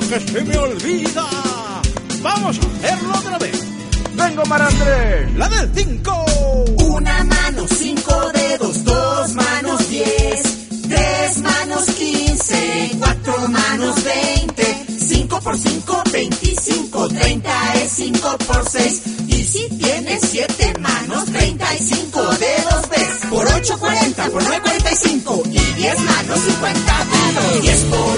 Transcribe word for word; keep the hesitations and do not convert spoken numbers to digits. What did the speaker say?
que se me olvida. Vamos a hacerlo otra vez. Vengo, Marandrés. La del cinco. Una mano, cinco dedos, dos manos, diez. Tres manos, quince. Cuatro manos, veinte. Cinco por cinco, veinticinco. Treinta es cinco por seis. Y si tienes siete manos, treinta y cinco dedos ves. Por ocho, cuarenta. Por nueve, cuarenta y cinco. Y diez manos, cincuenta dedos. Diez por